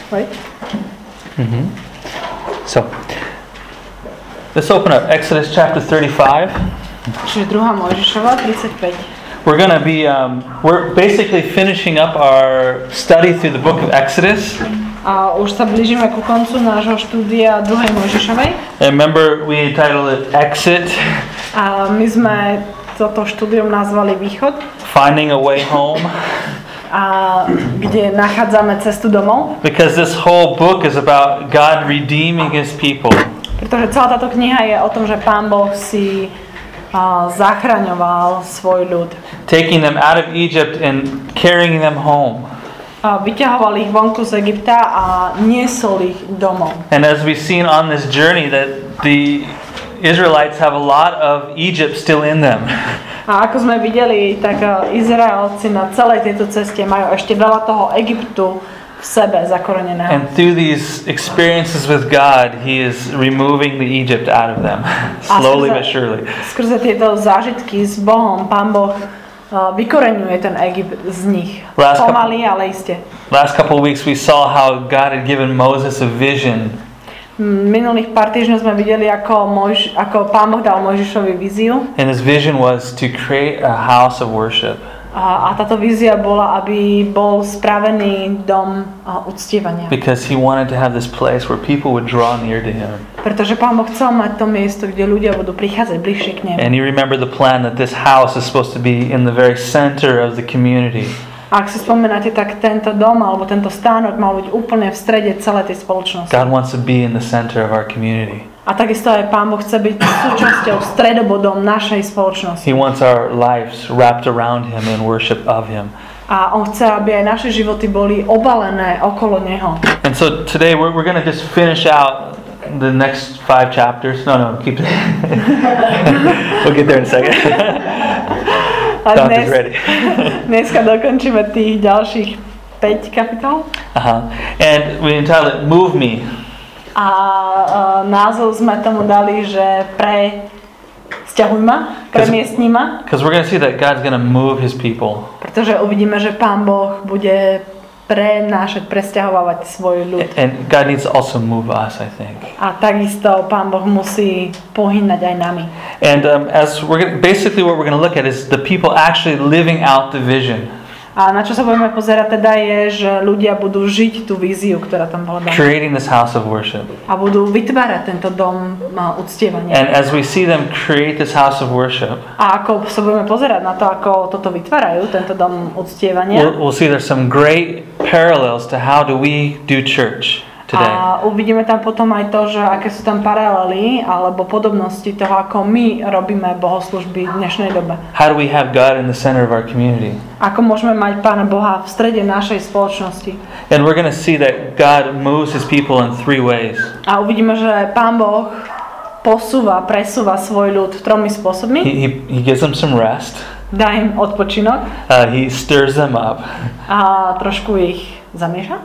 Right? So, let's open up Exodus chapter 35. Čiže 2. Mojžišova 35. We're going to be, we're basically finishing up our study through the book of Exodus. A už sa blížime ku koncu nášho štúdia 2. Mojžišovej. And remember, we entitled it Exit. A my sme toto štúdium nazvali Východ. Finding a way home. A kde nachádzame cestu domov. Because this whole book is about God redeeming His people. Pretože celá táto kniha je o tom, že Pán Boh si zachraňoval svoj ľud. Taking them out of Egypt and carrying them home. Vyťahoval ich vonku z Egypta a niesol ich domov. And as we've seen on this journey that the Israelites have a lot of Egypt still in them. A ako sme videli, tak Izraelci na celej tejto ceste majú ešte veľa toho Egyptu v sebe zakoreneného. And through these experiences with God, He is removing the Egypt out of them, slowly but surely. Skrze tieto zážitky s Bohom, Pán Boh vykoreňuje ten Egypt z nich. Pomaly, ale iste. Last couple of weeks we saw how God had given Moses a vision. Minulých pár týždňov sme videli, ako Pán Boh dal Mojžišovi víziu. And his vision was to create a house of worship. A táto vízia bola, aby bol spravený dom uctievania. Because he wanted to have this place where people would draw near to him. Pretože Pán Boh chcel mať to miesto, kde ľudia budú prichádzať bližšie k nemu. And you remember the plan that this house is supposed to be in the very center of the community. A ak si spomínate, tak tento dom alebo tento stánok mal byť úplne v strede celej tej spoločnosti. God wants to be in the center of our community. A takisto aj Pán Boh chce byť súčasťou, stredobodom našej spoločnosti. He wants our lives wrapped around Him in worship of Him. A on chce, aby aj naše životy boli obalené okolo Neho. And so today we're going to just finish out the next 5 chapters. No, keep it. We'll get there in a second. Dneska dokončíme tých ďalších 5 kapitol. And we entitled it Move Me. A názov sme tomu dali, že sťahuj ma, premiestni ma. Because we're going to see that God's going to move His people. Pretože uvidíme, že Pán Boh bude presťahovávať svoj ľud. And God needs to also move us, I think. A takisto Pán Boh musí pohynať aj nami. And as basically what we're going to look at is the people actually living out the vision. A na čo sa budeme pozerať teda je, že ľudia budú žiť tú víziu, ktorá tam bola daná. Creating this house of worship. A budú vytvárať tento dom uctievania. And as we see them create this house of worship. A ako sa budeme pozerať na to, ako toto vytvárajú, tento dom uctievania. We'll see there's some great parallels to how do we do church today. A uvidíme tam potom aj to, že aké sú tam paralely alebo podobnosti toho, ako my robíme bohoslužby v dnešnej dobe. How do we have God in the center of our community? Ako môžeme mať Pána Boha v strede našej spoločnosti? And we're going to see that God moves His people in 3 ways. A uvidíme, že Pán Boh presúva svoj ľud 3 spôsobmi. He gives them some rest. Dá im odpočinok. He stirs them up. A trošku ich zamieša.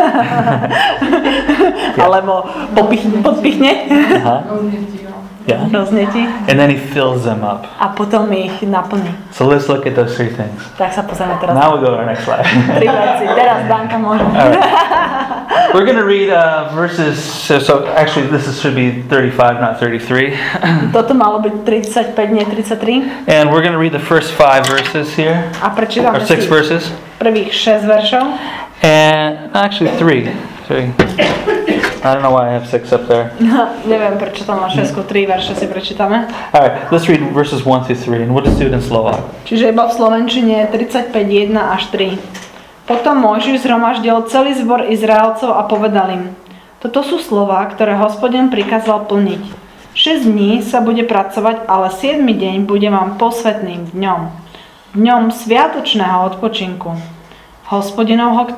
Alebo podpichne. Yeah. Roznetí. And then He fills them up. A potom ich naplní. So let's look at those 3 things. Tak sa pozrieme teraz. Now we'll go to our next slide. 3 veci. Teraz Danka môže. We're going to read verses, so actually this should be 35, not 33. Toto malo byť 35, nie 33. And we're going to read the first 5 verses here. A prečítame or 6 verses. Prvých 6 veršov. And actually 3. I don't know why I have 6 up there. Neviem, prečo tam má 6, 3 verše si prečítame. Alright, let's read verses 1 through 3 and we'll just do it in Slovak. Čiže iba v slovenčine 35, 1 až 3. Potom Mojžiš zhromaždil celý zbor Izraelcov a povedal im: Toto sú slová, ktoré Hospodin prikázal plniť. 6 dní sa bude pracovať, ale 7. deň bude vám posvätným dňom. Dňom sviatočného odpočinku. Hospodinovho,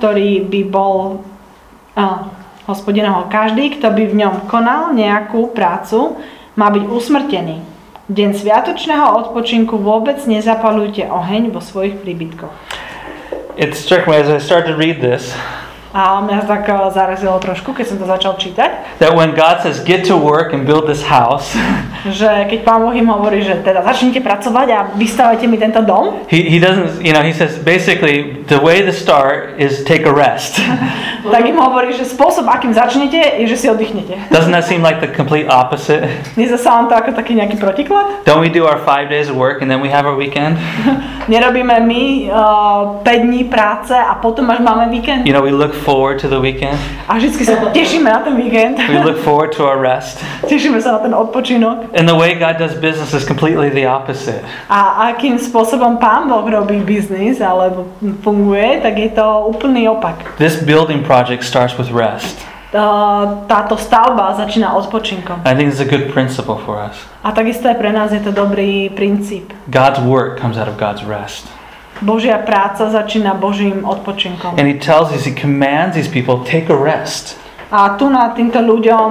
každý, kto by v ňom konal nejakú prácu, má byť usmrtený. Deň sviatočného odpočinku vôbec nezapalujte oheň vo svojich príbytkoch. It struck me as I started to read this. A mňa tak zarazilo trošku, keď som to začal čítať. That when God says get to work and build this house. Že keď Pán Boh im hovorí, že teda začnite pracovať a vystavajte mi tento dom. He doesn't, he says basically the way to start is take a rest. tak im hovorí, že spôsob, akým začnete, je, že si oddychnete. Doesn't that seem like the complete opposite? Nezdá sa vám to ako taký nejaký protiklad? Don't we do our 5 days of work and then we have our weekend? Nerobíme my 5 dní práce a potom až máme víkend? You know, we look forward to the weekend. A vždycky sa tešíme na ten víkend. We look forward to our rest. Tešíme sa na ten odpočinok. And the way God does business is completely the opposite. A akým spôsobom Pán Boh robí biznis alebo funguje, tak je to úplný opak. This building project starts with rest. Táto stavba začína odpočinkom. I think it's a good principle for us. A takisto aj pre nás je to dobrý princíp. God's work comes out of God's rest. Božia práca začína Božím odpočinkom. And he tells us, he commands these people, take a rest. A tu na týmto ľuďom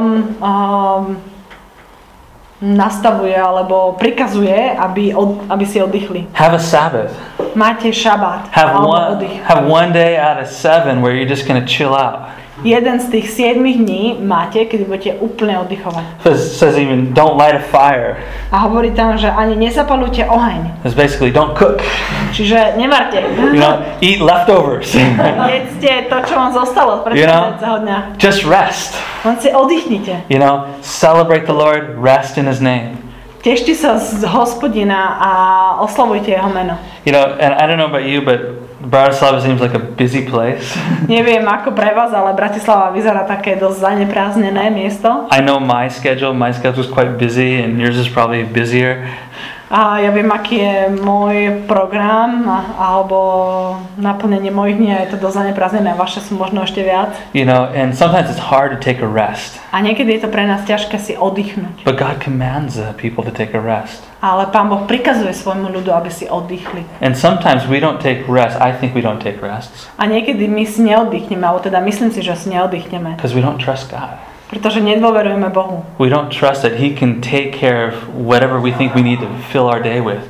nastavuje alebo prikazuje, aby si oddychli. Have a Sabbath. Máte šabát Have alebo oddych. one day out of 7 where you're just going to chill out. Jeden z tých 7 dní máte, kedy budete úplne oddychovať. It says even don't light a fire. A hovorí tam, že ani nezapalujte oheň. It's basically don't cook. Čiže nevarte. You know, eat leftovers. Jedzte to, čo vám zostalo z predchádzajúceho dňa. Just rest. Len si oddychnite. You know, celebrate the Lord, rest in his name. Tešte sa z Hospodina a oslavujte jeho meno. You know, and I don't know about you, but Bratislava seems like a busy place. Neviem ako pre vás, ale Bratislava vyzerá také dosť zaneprázdnené miesto. I know my schedule is quite busy and yours is probably busier. A ja viem, aký je môj program alebo naplnenie mojich dní, je to dosť zaneprázdnené a vaše sú možno ešte viac. You know, and sometimes it's hard to take a rest. A niekedy je to pre nás ťažké si oddychnúť. But God commands people to take a rest. Ale Pán Boh prikazuje svojmu ľudu, aby si oddychli. And sometimes we don't take rest. I think we don't take rests. A niekedy my si neoddychneme, alebo teda myslím si, že si neoddychneme. Because we don't trust God. Pretože nedôverujeme Bohu. We don't trust that He can take care of whatever we think we need to fill our day with.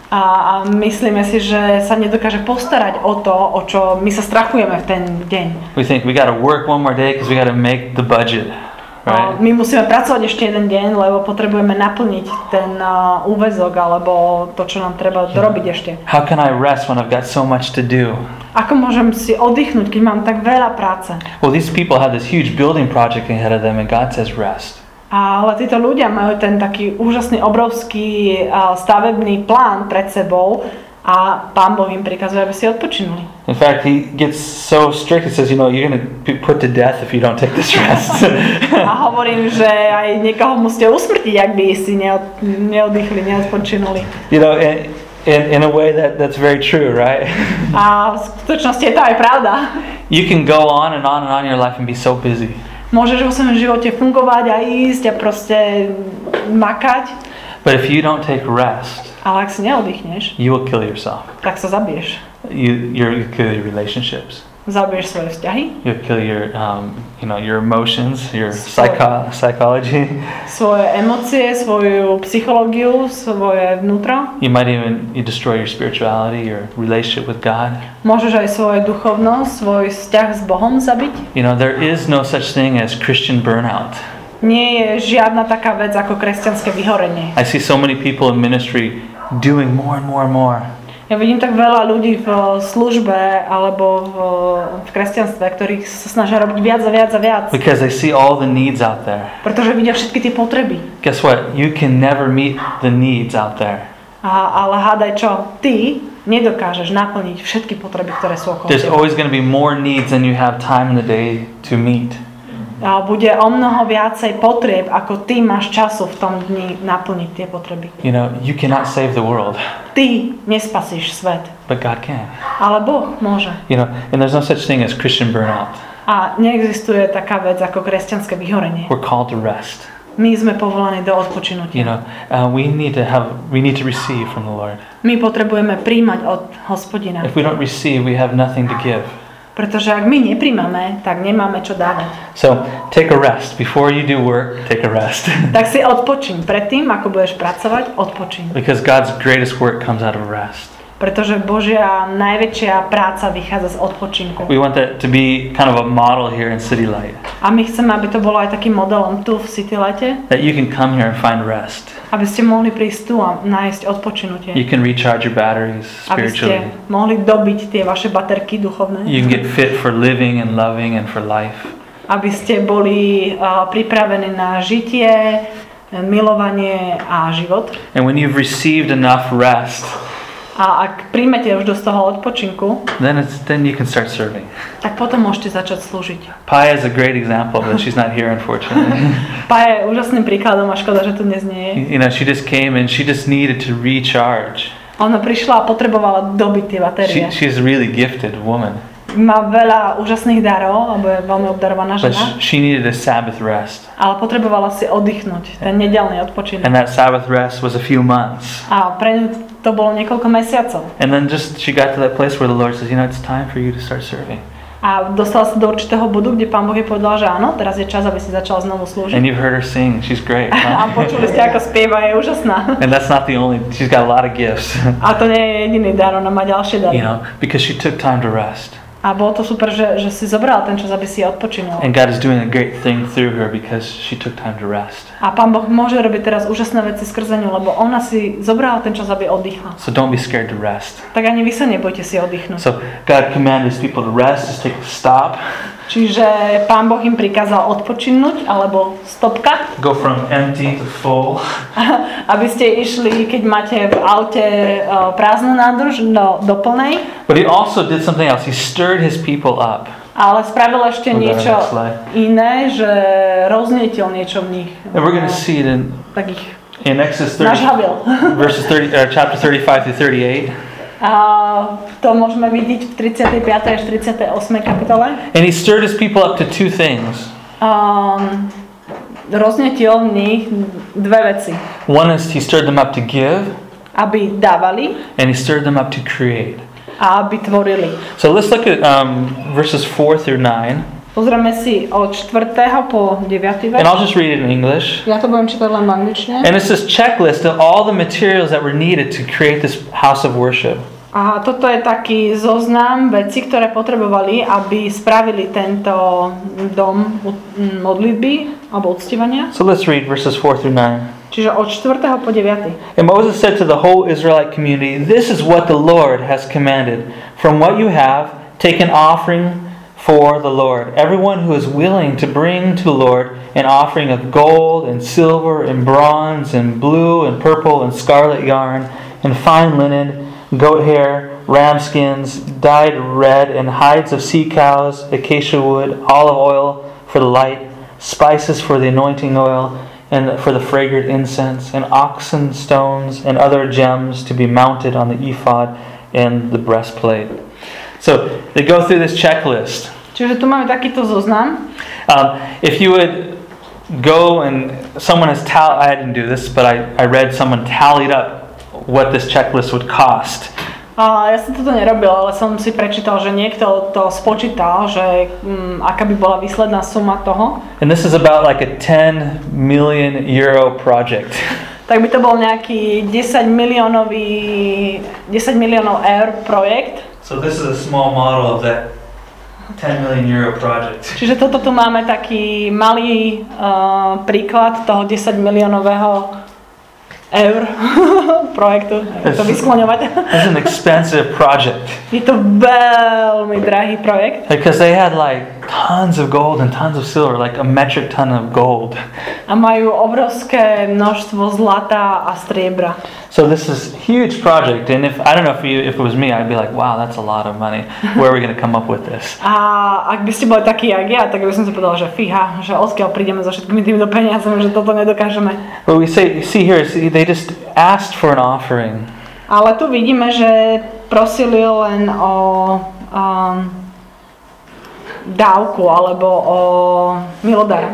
A myslíme si, že sa nedokáže postarať o to, o čo my sa strachujeme v ten deň. We think we got to work one more day because we got to make the budget. Right? My musíme pracovať ešte jeden deň, lebo potrebujeme naplniť ten úväzok alebo to, čo nám treba dorobiť ešte. How can I rest when I've got so much to do? Ako môžem si oddychnúť, keď mám tak veľa práce? Well, these people have this huge building project ahead of them and God says rest. Ale títo ľudia majú ten taký úžasný, obrovský stavebný plán pred sebou a Pán Boh im prikazuje, aby si odpočinuli. In fact, He gets so strict, He says, you know, you're going to be put to death if you don't take this rest. A hovorím, že aj niekoho musíte usmrtiť, ak by si neoddychli, neodpočinuli. You know, in a way that's very true, right? A v skutočnosti je to aj pravda. You can go on and on and on in your life and be so busy. Môžeš vo svojom živote fungovať a ísť a proste makať. But if you don't take rest, ale ak si neoddychneš, you will kill yourself. Tak sa zabiješ. You kill your relationships. Zabiješ svoje vzťahy. You kill your, your emotions, your psychology. Svoje emócie, svoju psychológiu, svoje vnútro. You might even destroy your spirituality, your relationship with God. Môžeš aj svoju duchovnosť, svoj vzťah s Bohom zabiť. You know, there is no such thing as Christian burnout. Nie je žiadna taká vec ako kresťanské vyhorenie. I see so many people in ministry doing more and more and more. Ja vidím tak veľa ľudí v službe alebo v kresťanstve, ktorých sa snažia robiť viac a viac a viac. Because they see all the needs out there. Pretože vidia všetky tie potreby. Guess what? You can never meet the needs out there. Ale hádaj čo? Ty nedokážeš naplniť všetky potreby, ktoré sú okolo teba. There's always going to be more needs than you have time in the day to meet. Bude o mnoho viacej potrieb, ako ty máš času v tom dni naplniť tie potreby. You know, you cannot save the world. Ty nespasíš svet. But God can. Ale Boh môže. You know, and there's no such thing as Christian burnout. A neexistuje taká vec ako kresťanské vyhorenie. We're called to rest. My sme povolaní do odpočinutia. You know, we need to receive from the Lord. My potrebujeme príjmať od Hospodina. If we don't receive, we have nothing to give. Pretože ak my nepríjmame, tak nemáme čo dávať. So, take a rest. Before you do work, take a rest. Tak si odpočiň. Predtým, ako budeš pracovať, odpočiň. Because God's greatest work comes out of rest. pretože Božia najväčšia práca vychádza z odpočinku. We want that to be kind of a model here in City Light. A my chceme, aby to bolo aj takým modelom tu v City Lighte, That you can come here and find rest. aby ste mohli prísť tu a nájsť odpočinutie. You can recharge your batteries Aby ste spiritually. mohli dobiť tie vaše baterky duchovné. You can get fit for living and loving and for life. Aby ste boli pripravení na žitie, milovanie a život. And when you've received enough rest, A ak príjmete už do toho odpočinku, then you can start serving. tak potom môžete začať slúžiť. Paya is a great example, but she's not here unfortunately. Pá je úžasným príkladom a škoda, že tu dnes nie je. You know, she just came and she just needed to recharge. Ona prišla a potrebovala dobiť tie batérie. She's a really gifted woman, Má veľa úžasných darov, alebo je veľmi obdarovaná but žena, she needed a Sabbath rest. ale potrebovala si oddychnúť, ten nedeľný odpočinok. And that Sabbath rest was a few months. A pre ňu to bolo niekoľko mesiacov. And then just she got to that place where the Lord says, you know, it's time for you to start serving. A dostala sa do určitého bodu, kde Pán Boh jej povedal, že áno, teraz je čas, aby si začala znovu And slúžiť. you've heard her sing, she's great. A Huh? počuli ste, ako spieva, je úžasná. And that's not the only, she's got a lot of gifts, A to nie je jediný dar, ona má ďalšie dary. you know, because she took time to rest. A bolo to super, že si zobrala ten čas, aby si odpočinula. And God is doing a great thing through her because she took time to rest. A Pán Boh môže robiť teraz úžasné veci skrze ňu, lebo ona si zobrala ten čas, aby oddychla. So don't be scared to rest. Tak ani vy sa nebojte si oddychnúť. So God commanded his people to rest, just take a stop, Čiže Pán Boh im prikázal odpočinnúť, alebo stopka, go from empty to full. aby ste išli, keď máte v aute prázdnu nádrž, do plnej. But he also did something else. He stirred his people up. Ale spravil ešte Okay, niečo next slide. iné, že roznietil niečo v nich. And we're going to see it Tak ich in Exodus 30, nažhavil. verses 30, chapter 35 through 38. A to môžeme vidieť v 35. až 38. kapitole. And he stirred his people up to two things. Roznietil v nich dve veci. One is he stirred them up to give, Aby dávali and he stirred them up to create. a aby tvorili. So let's look at verses 4 through 9. Pozrieme si od 4. po 9. And verš. I'll just read it in English. Ja to budem čítať len v angličtine. And it's this checklist of all the materials that were needed to create this house of worship. A toto je taký zoznam vecí, ktoré potrebovali, aby spravili tento dom modlitby alebo uctievania. So let's read verses 4 through 9. Čiže od 4. po 9. And Moses said to the whole Israelite community, "This is what the Lord has commanded. From what you have, take an offering for the Lord. Everyone who is willing to bring to the Lord an offering of gold and silver and bronze and blue and purple and scarlet yarn and fine linen, goat hair, ram skins, dyed red, and hides of sea cows, acacia wood, olive oil for the light, spices for the anointing oil, and for the fragrant incense, and oxen stones and other gems to be mounted on the ephod and the breastplate." So they go through this checklist. Čiže tu máme takýto zoznam. If you would go and someone has I didn't do this, but I read someone tallied up what this checklist would cost. Ja som toto nerobil, ale som si prečítal, že niekto to spočítal, že aká by bola výsledná suma toho. And this is about like a 10 million euro project. Tak by to bol nejaký 10 miliónov eur projekt. So this is a small model of that 10 million euro project. Čiže toto tu máme taký malý príklad toho 10 miliónového eur projektu. Jak to vyskloňovať? It's an expensive project. Je to veľmi drahý projekt. Because they had like tons of gold and tons of silver, like a metric ton of gold. A majú obrovské množstvo zlata a striebra. So this is a huge project, and if I don't know if it was me, I'd be like, wow, that's a lot of money. Where are we going to come up with this? A ak by ste boli takí jak ja, tak by som si povedala, že fíha, že odkiaľ prídeme so všetkými týmito peniazami, že toto nedokážeme. But we see here, they just asked for an offering. Ale tu vidíme, že prosili len o dávku alebo o milodar.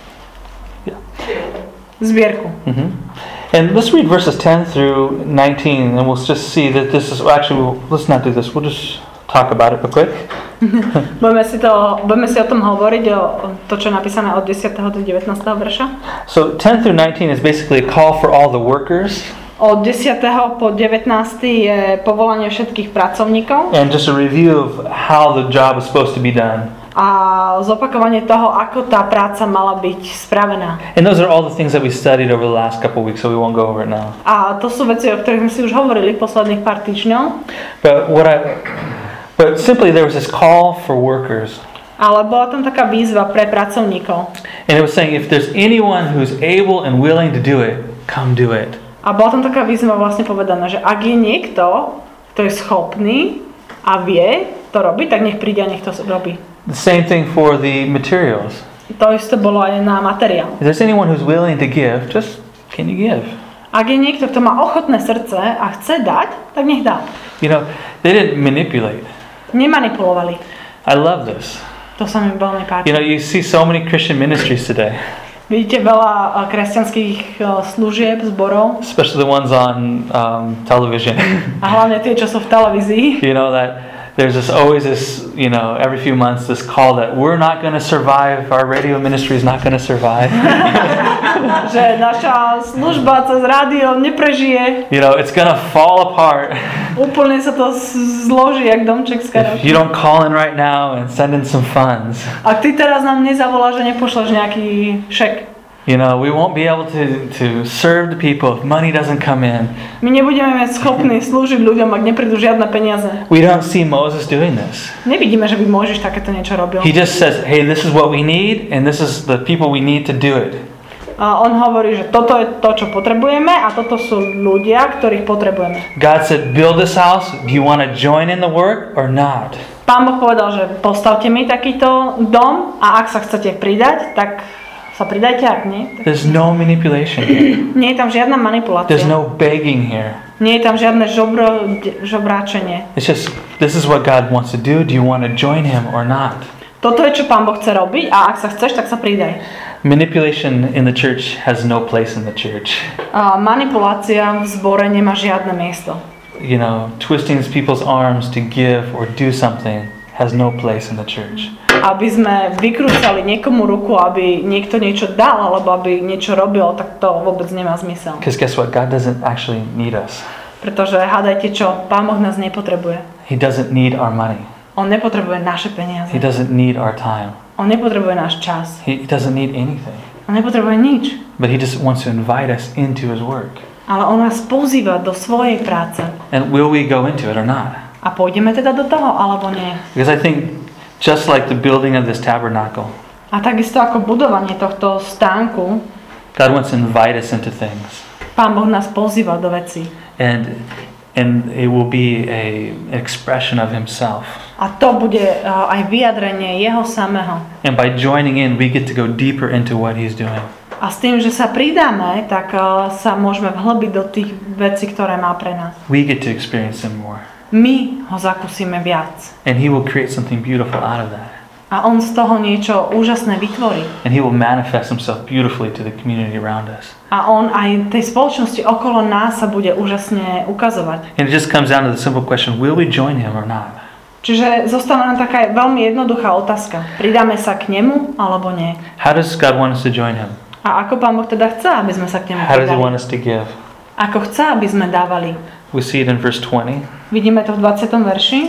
Zbierku. And let's read verses 10 through 19, and we'll just see that this is actually. Let's not do this. We'll just talk about it real quick. Budeme si o tom hovoriť, o to, čo je napísané od 10. do 19. verša. So 10 through 19 is basically a call for all the workers. Od 10. po 19. je povolanie všetkých pracovníkov and just a review of how the job is supposed to be done. a zopakovanie toho, ako tá práca mala byť spravená. And those are all the things that we studied over the last couple of weeks, so we won't go over it now. A to sú veci, o ktorých sme si už hovorili v posledných pár týždňov. But simply there was this call for workers. Ale bola tam taká výzva pre pracovníkov. And it was saying, if there's anyone who's able and willing to do it, come do it. A bola tam taká výzva vlastne povedaná, že ak je niekto, kto je schopný a vie to robiť, tak nech príde a nech to robí. The same thing for the materials. To isté bolo aj na materiál. If there's anyone who's willing to give, just can you give? Ak je niekto, kto má ochotné srdce a chce dať, tak nech dá. You know, they didn't manipulate. Nemanipulovali. I love this. To sa mi veľmi páči. You know, you see so many Christian ministries today. Vidíte veľa kresťanských služieb, zborov. Especially the ones on television. A hlavne tie, čo sú v televízii. You know that there's always this, you know, every few months this call that we're not going to survive, our radio ministry is not going to survive. Že naša služba cez rádio neprežije. You know, it's going to fall apart. Úplne sa to zloží, jak domček z karáčky. If you don't call in right now and send in some funds. Ak ty teraz nám nezavoláš, že nepošleš nejaký šek. You know, we won't be able to serve the people if money doesn't come in. My nebudeme mať schopní slúžiť ľuďom, ak neprídu žiadne peniaze. We don't see Moses doing this. Nevidíme, že by Mojžiš takéto niečo robil. He just says, hey, this is what we need and this is the people we need to do it. A on hovorí, že toto je to, čo potrebujeme a toto sú ľudia, ktorých potrebujeme. God said, build this house. Do you want to join in the work or not? Pán Boh povedal, že postavte mi takýto dom a ak sa chcete pridať, tak sa pridajte, ak nie. Tak... There's no manipulation. Nie je tam žiadna manipulácia. There's no begging here. Nie je tam žiadne žobráčenie. It's just, this is what God wants to do. Do you want to join Him or not? Toto je, čo Pán Boh chce robiť a ak sa chceš, tak sa pridaj. Manipulation in the church has no place in the church. Manipulácia v zbore nemá žiadne miesto. You know, twisting people's arms to give or do something has no place in the church. Aby sme vykrúcali niekomu ruku, aby niekto niečo dal, alebo aby niečo robil, tak to vôbec nemá zmysel. Because guess what? God doesn't actually need us. Pretože hádajte čo, Pán Boh nás nepotrebuje. He doesn't need our money. On nepotrebuje naše peniaze. He doesn't need our time. On nepotrebuje náš čas. He doesn't need anything. On nepotrebuje nič. But He just wants to invite us into His work. Ale on nás pozýva do svojej práce. And will we go into it or not? A pôjdeme teda do toho, alebo nie? Because I think just like the building of this tabernacle, A takisto ako budovanie tohto stánku, God wants to invite us into things. Pán Boh nás pozýva do vecí. And it will be an expression of Himself. A to bude aj vyjadrenie Jeho samého. And by joining in, we get to go deeper into what He's doing. A s tým, že sa pridáme, tak sa môžeme vhlbiť do tých vecí, ktoré má pre nás. We get to experience Him more. My ho zakúsime viac. And He will create something beautiful out of that. A on z toho niečo úžasné vytvorí. And He will manifest Himself beautifully to the community around us. A on aj tej spoločnosti okolo nás sa bude úžasne ukazovať. And it just comes down to the simple question, will we join Him or not? Čiže zostáva nám taká veľmi jednoduchá otázka. Pridáme sa k nemu, alebo nie? How does God want us to join Him? A ako Pán Boh teda chce, aby sme sa k nemu How does He want pridali? us to give? Ako chce, aby sme dávali? We see it in verse 20. Vidíme to v 20. verši.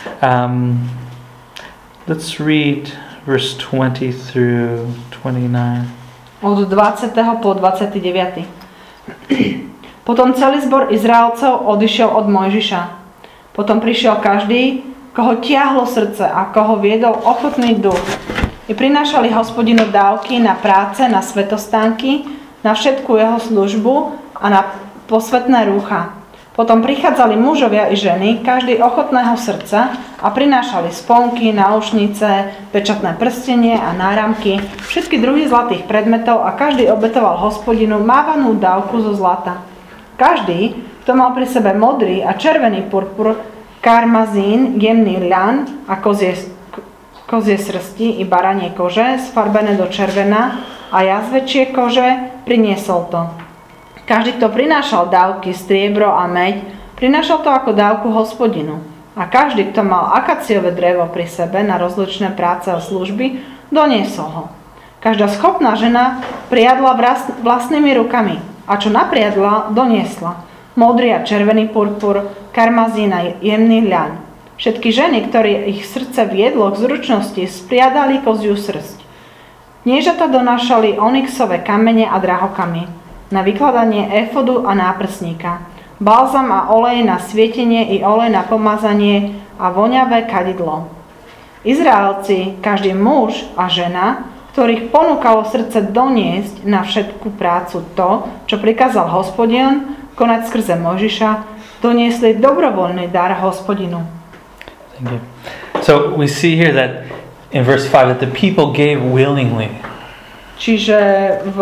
Let's read verse 20 through 29. Od 20. po 29. Potom celý zbor Izraelcov odišiel od Mojžiša. Potom prišiel každý, koho tiahlo srdce a koho viedol ochotný duch. I prinášali Hospodinu dávky na práce, na svetostánky, na všetku jeho službu a na posvetné rúcha. Potom prichádzali mužovia i ženy, každý ochotného srdca a prinášali sponky, náušnice, pečatné prstenie a náramky, všetky druhy zlatých predmetov a každý obetoval Hospodinu mávanú dávku zo zlata. Každý, kto mal pri sebe modrý a červený purpur, karmazín, jemný ľan a kozie srsti i baranie kože, sfarbené do červená a jazvečie kože, priniesol to. Každý, kto prinášal dávky, striebro a meď, prinášal to ako dávku Hospodinu. A každý, kto mal akaciové drevo pri sebe na rozličné práce a služby, doniesol ho. Každá schopná žena priadla vlastnými rukami a čo napriadla, doniesla. modrý a červený purpur, karmazín a jemný ľan. Všetky ženy, ktoré ich srdce viedlo k zručnosti, spriadali koziu srsť. Kniežata donášali onyxové kamene a drahokamy na vykladanie éfodu a náprsníka, balzam a olej na svietenie i olej na pomazanie a voňavé kadidlo. Izraelci, každý muž a žena, ktorých ponúkalo srdce doniesť na všetku prácu to, čo prikázal Hospodin konať skrze Mojžiša, doniesli dobrovoľný dar Hospodinu. Thank you. So we see here that in verse 5 that the people gave willingly. Čiže v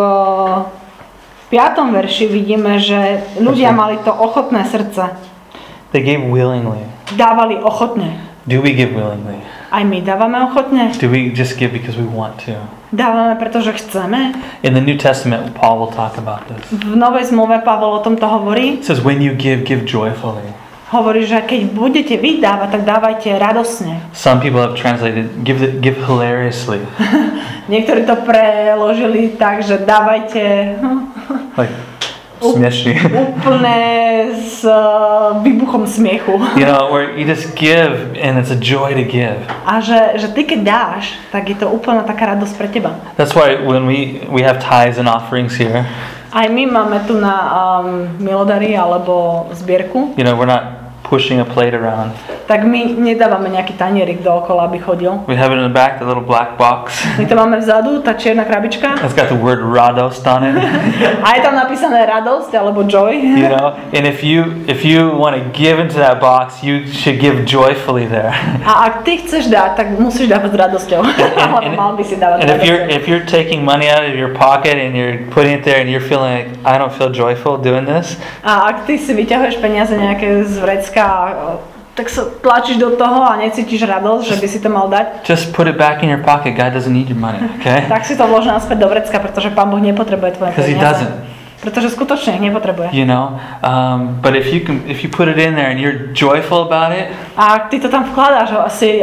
5. verši vidíme, že ľudia mali to ochotné srdce. They gave willingly. Dávali ochotne. Do we give willingly? Aj my dávame ochotne. Do we just give because we want to? Dávame, pretože chceme. In the New Testament, Paul will talk about this. V Novej zmluve Pavol o tomto hovorí. It says, when you give joyfully. Hovorí, že keď budete vydávať, tak dávajte radosne. Some people have translated, give hilariously. Niektorí to preložili tak, že dávajte Like, smiešne. úplne s výbuchom smiechu. You know, where you just give and it's a joy to give. A že ty keď dáš, tak je to úplne taká radosť pre teba. That's why when we have tithes and offerings here. Aj my máme tu na milodary alebo zbierku. You know, we're not pushing a plate around. Tak my nedávame nejaký tanierik dookola, aby chodil. We have it in the back, the little black box. My to máme vzadu, tá čierna krabička. It's got the word radost on it. A je tam napísané radosť alebo joy. You know, and if you want to give into that box, you should give joyfully there. A ak ty chceš dať, tak musíš dávať s radosťou. Alebo mal by si dávať s radosťou. If you're taking money out of your pocket and you're putting it there and you're feeling like, I don't feel joyful doing this. A ak ty si vyťahuješ peniaze nejaké z vrecka, tak sa tlačíš do toho a necítiš radosť, že by si to mal dať. Just put it back in your pocket. God doesn't need your money, okay? Tak si to vlož naspäť do vrecka, pretože Pán Boh nepotrebuje tvoje Because He peniaze. doesn't. Pretože skutočne ich nepotrebuje. You know, but if you put it in there and you're joyful about it. A ak ty to tam vkladáš a si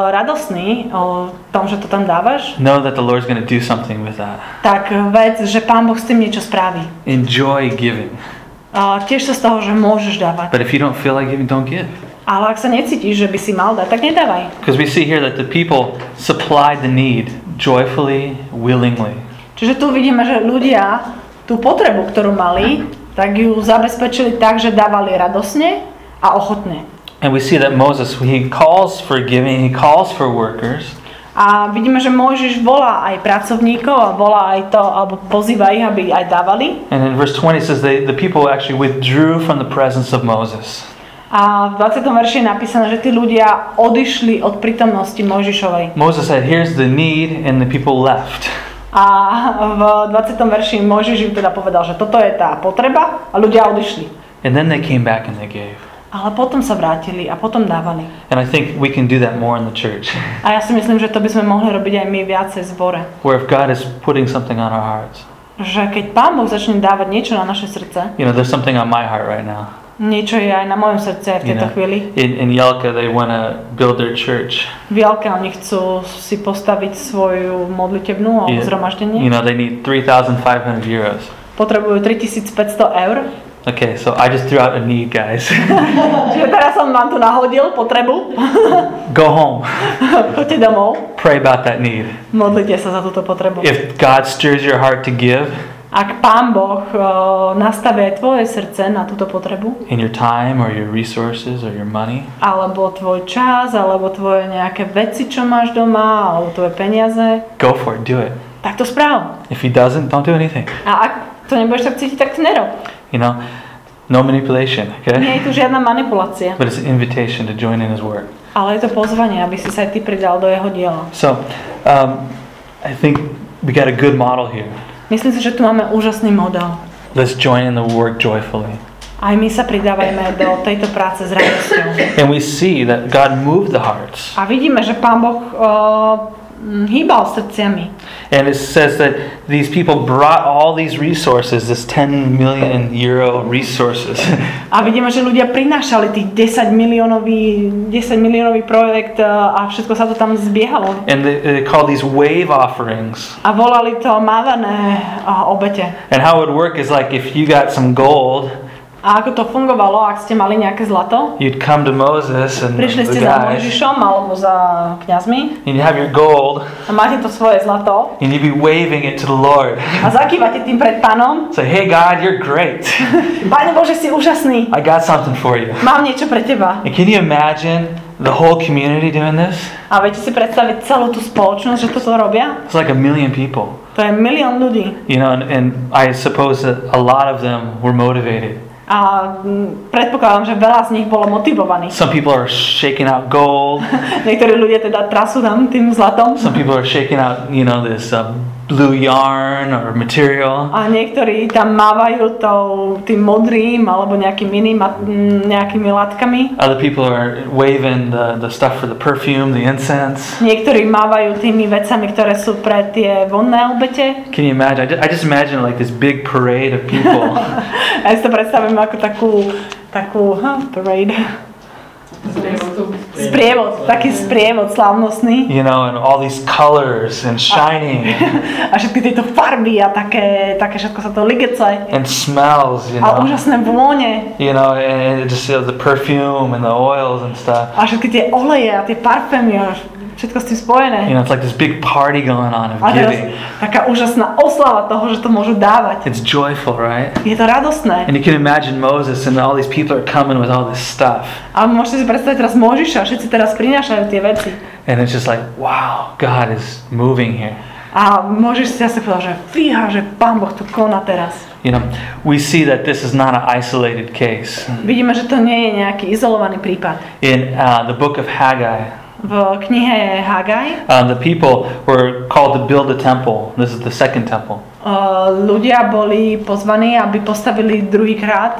radosný o tom, že to tam dávaš, Know that the Lord's going to do something with that. tak vec, že Pán Boh s tým niečo spraví. Enjoy giving. Tiež sa z toho, že môžeš dávať. But if you don't feel like giving, don't give. Ale ak sa necítiš, že by si mal dať, tak nedávaj. Because we see here that the people supplied the need joyfully, willingly. Čiže tu vidíme, že ľudia tú potrebu, ktorú mali, tak ju zabezpečili tak, že dávali radosne a ochotne. And we see that Moses, he calls for giving, he calls for workers. A vidíme, že Mojžiš volá aj pracovníkov a volá aj to, alebo pozýva ich, aby aj dávali. And in verse 20 it says the people actually withdrew from the presence of Moses. A v 20. verši je napísané, že tí ľudia odišli od prítomnosti Mojžišovej. Moses said, here's the need, and the people left. A v 20. verši Mojžiš im teda povedal, že toto je tá potreba a ľudia odišli. And then they came back and they gave. Ale potom sa vrátili a potom dávali. And I think we can do that more in the church. A ja si myslím, že to by sme mohli robiť aj my viacej v zbore. Where if God is putting something on our hearts. Že keď Pán Boh začne dávať niečo na naše srdce, You know, there's something on my heart right now. niečo je aj na mojom srdci aj v tejto chvíli. In Yelka, they want to build their church. V Jalke oni chcú si postaviť svoju modlitebnú alebo zhromaždenie. You know, they need 3,500 euros. Potrebujú 3500 eur. Okay, so I just threw out a need, guys. Čiže teraz som vám tu nahodil potrebu. Go home. Choďte domov. Pray about that need. Modlite sa za túto potrebu. If God stirs your heart to give, Ak Pán Boh nastaví aj tvoje srdce na túto potrebu, in your time or your resources or your money, alebo tvoj čas, alebo tvoje nejaké veci, čo máš doma, alebo tvoje peniaze, go for it, do it. tak to správ. If He doesn't, don't do anything. A ak to nebudeš tak cítiť, tak to nerob. You know, no manipulation, Nie okay? je tu žiadna manipulácia, But it's an invitation to join in His work. ale je to pozvanie, aby si sa aj ty pridal do jeho diela. So, I think we got a good model here. Myslím si, že tu máme úžasný model. Let's join in the work joyfully. Aj my sa pridávajme do tejto práce s radosťou. And we see that God moved the hearts. A vidíme, že Pán Boh hýbal srdciami. And it says that these people brought all these resources, this 10 million euro resources. A vidíme, že ľudia prinášali tých 10 miliónový projekt a všetko sa to tam zbiehalo. And they call these wave offerings. A volali to mávané obete. And how it would work is like if you got some gold, A ako to fungovalo, ak ste mali nejaké zlato? You'd come to Moses and Prišli ste the za guys, Mojžišom alebo za kňazmi and you have your gold, a máte to svoje zlato and you'd be waving it to the Lord. a zakývate tým pred Pánom. Say, hey God, you're great. Pane Bože, si úžasný. I got something for you. Mám niečo pre teba. And can you imagine the whole community doing this? A viete si predstaviť celú tú spoločnosť, že toto robia? It's like 1 million people. To je 1 milión ľudí. You know, and I suppose that a lot of them were motivated. A predpokladám, že veľa z nich bolo motivovaných. Some people are shaking out gold. Niektorí ľudia teda trasú tam tým zlatom. Some people are shaking out, you know, this blue yarn or material. A niektorí tam mávajú tým modrým alebo nejakými látkami. Other people are waving the stuff for the perfume, the incense. Niektorí mávajú tými vecami, ktoré sú pre tie vonné obete. Can you imagine? I just imagine like this big parade of people. A ja si to predstavím ako takú parade. Taký sprievod slávnostný. You know, and all these colors and shining. A všetky tieto farby a také všetko sa to ligece. And smells, you A know. úžasné vône. You know, and just the perfume and the oils and stuff. A všetky tie oleje a tie parfémy a všetko s tým spojené. You know, it's like this big party going on of A teraz giving. taká úžasná oslava toho, že to môžu dávať. It's joyful, right? Je to radostné. And you can imagine Moses and all these people are coming with all this stuff. A môžete si predstaviť teraz Mojžiša, všetci teraz prinášajú tie veci. And it's just like, wow, God is moving here. A Mojžiš si asi povedal, že fíha, že Pán Boh tu koná teraz. You know, we see that this is not an isolated case. Vidíme, že to nie je nejaký izolovaný prípad. In the book of Haggai, V knihe Hagaj the people were called to build a temple. This is the second temple. ľudia boli pozvaní, aby postavili druhýkrát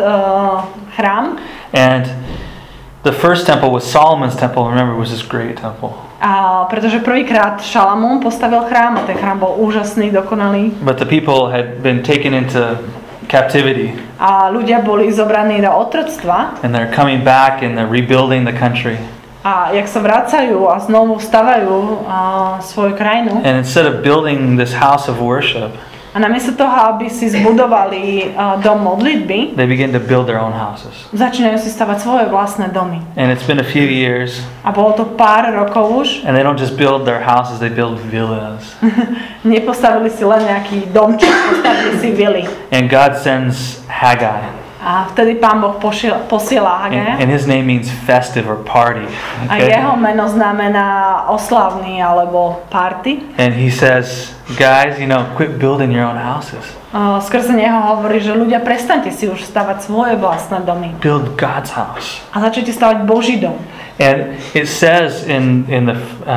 chrám. And the first temple was Solomon's temple. Remember, it was this great temple. A pretože prvýkrát Šalamún postavil chrám a ten chrám bol úžasný, dokonalý. But the people had been taken into captivity. A ľudia boli zobraní do otroctva. And they're coming back and they're rebuilding the country. A jak sa vracajú a znovu stavajú svoju krajinu. And instead of building this house of worship, A namiesto toho, aby si zbudovali dom modlitby, they begin to build their own houses. začínajú si stavať svoje vlastné domy. And it's been a few years. A bolo to pár rokov už. And they don't just build their houses, they build villas. Nepostavili si len nejaký domček, postavili si vily. And God sends Haggai. A vtedy Pán Boh posiela Hagaja. And his name means festive or party. A jeho meno znamená oslavný alebo party. And he says, guys, you know, quit building your own houses. Skrze neho hovorí, že ľudia, prestaňte si už stavať svoje vlastné domy. Build God's house. A začnite stavať Boží dom. And it says in the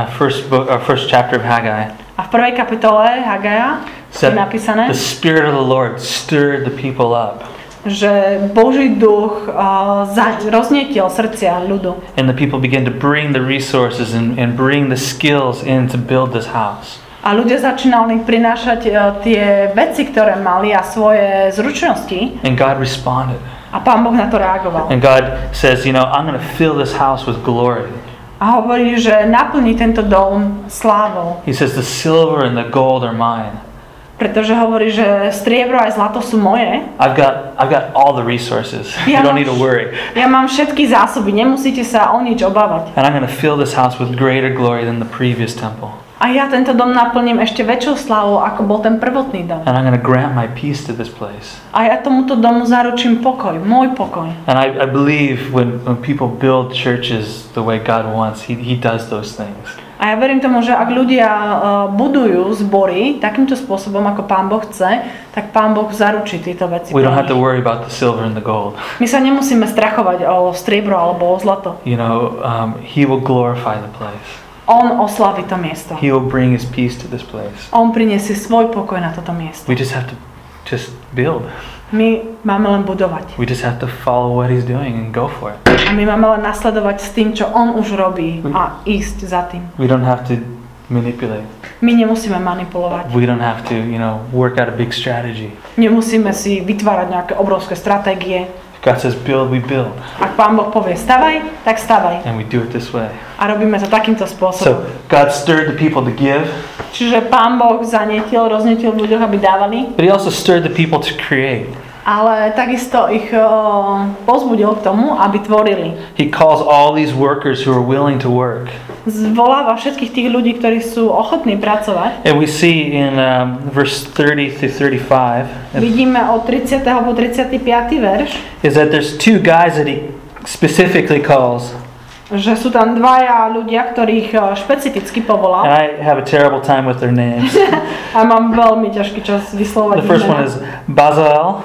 first chapter of Haggai, A v prvej kapitole Hagaja je napísané, the Spirit of the Lord stirred the people up. že Boží duch roznietil srdcia ľudu. And the people began to bring the resources and bring the skills in to build this house. A ľudia začínali prinášať tie veci, ktoré mali a svoje zručnosti. And God responded. A Pán Boh na to reagoval. And God says, you know, I'm going to fill this house with glory. A hovorí, že naplní tento dom slávou. He says, the silver and the gold are mine. Pretože hovorí, že striebro aj zlato sú moje. I've got all the resources. You don't need to worry. Ja mám všetky zásoby, nemusíte sa o nič obávať. And I'm going to fill this house with greater glory than the previous temple. A ja tento dom naplním ešte väčšou slávou, ako bol ten prvotný dom. And I'm going to grant my peace to this place. A ja tomuto domu zaručím pokoj, môj pokoj. And I believe when people build churches the way God wants, He does those things. A ja verím tomu, že ak ľudia budujú zbory takýmto spôsobom, ako Pán Boh chce, tak Pán Boh zaručí tieto veci. We don't have to worry about the silver and the gold. My sa nemusíme strachovať o striebro alebo o zlato. You know, He will glorify the place. On oslaví to miesto. He will bring His peace to this place. On priniesie svoj pokoj na toto miesto. We just have to build. My máme len budovať. We just have to follow what He's doing and go for it. A my máme len nasledovať s tým, čo On už robí a ísť za tým. We don't have to manipulate. My nemusíme manipulovať. We don't have to, you know, work out a big strategy. Nemusíme si vytvárať nejaké obrovské stratégie. If God says build, we build. Ak Pán Boh povie stavaj, tak stavaj. And we do it this way. A robíme to takýmto spôsobom. So God stirred the people to give, Čiže Pán Boh roznietil v ľuďoch, aby dávali. but He also stirred the people to create. Ale takisto ich povzbudil k tomu, aby tvorili. He calls all these workers who are willing to work. Zvoláva všetkých tých ľudí, ktorí sú ochotní pracovať. And we see in verse 30 through 35 Vidíme od 30. po 35. verš, is that there's two guys that he specifically calls. že sú tam dvaja ľudia, ktorých špecificky And povolal. I have a terrible time with their names. A mám veľmi ťažký čas vyslovať. The first one is Bezalel,